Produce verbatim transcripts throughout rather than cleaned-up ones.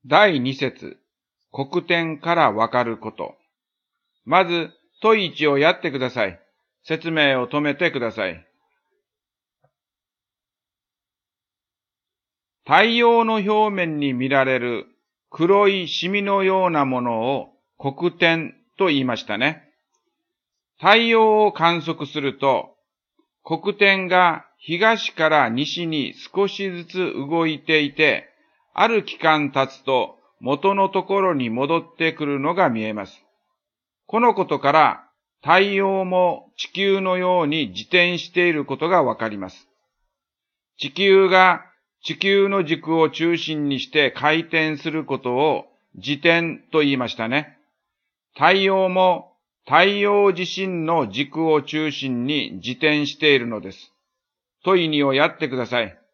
だいに節、黒点からわかること。まず、問いいちをやってください。説明を止めてください。太陽の表面に見られる黒いシミのようなものを黒点と言いましたね。太陽を観測すると、黒点が東から西に少しずつ動いていて、ある期間経つと元のところに戻ってくるのが見えます。このことから太陽も地球のように自転していることがわかります。地球が地球の軸を中心にして回転することを自転と言いましたね。太陽も太陽自身の軸を中心に自転しているのです。問いにをやってください。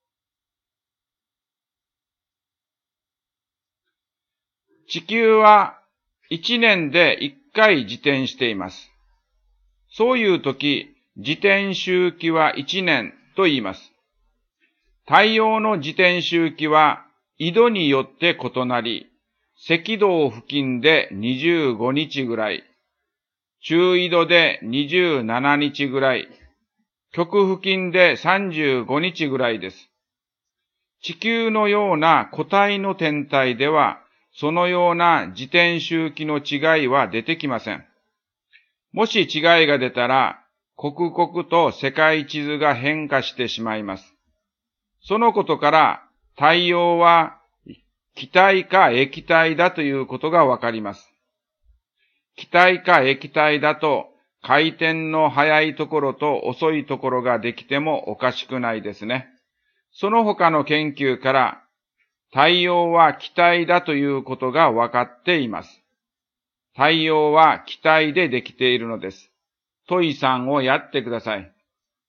地球はいちねんでいっかい自転しています。そういうとき、自転周期はいちねんと言います。太陽の自転周期は緯度によって異なり、赤道付近でにじゅうごにちぐらい、中緯度でにじゅうななにちぐらい、極付近でさんじゅうごにちぐらいです。地球のような固体の天体では、そのような自転周期の違いは出てきません。もし違いが出たら、刻々と世界地図が変化してしまいます。そのことから太陽は気体か液体だということがわかります。気体か液体だと回転の速いところと遅いところができてもおかしくないですね。その他の研究から太陽は気体だということがわかっています。太陽は気体でできているのです。問いさんをやってください。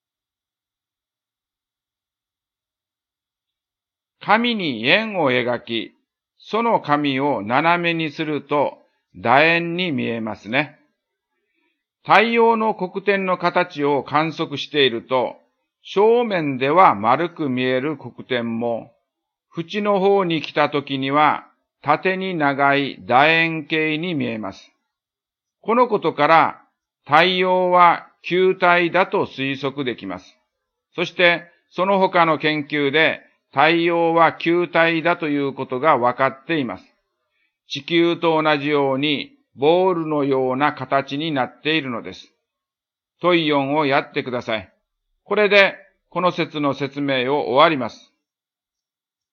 紙に円を描き、その紙を斜めにすると楕円に見えますね。太陽の黒点の形を観測していると、正面では丸く見える黒点も、縁の方に来た時には縦に長い楕円形に見えます。このことから太陽は球体だと推測できます。そしてその他の研究で太陽は球体だということが分かっています。地球と同じようにボールのような形になっているのです。問いよんをやってください。これでこの説の説明を終わります。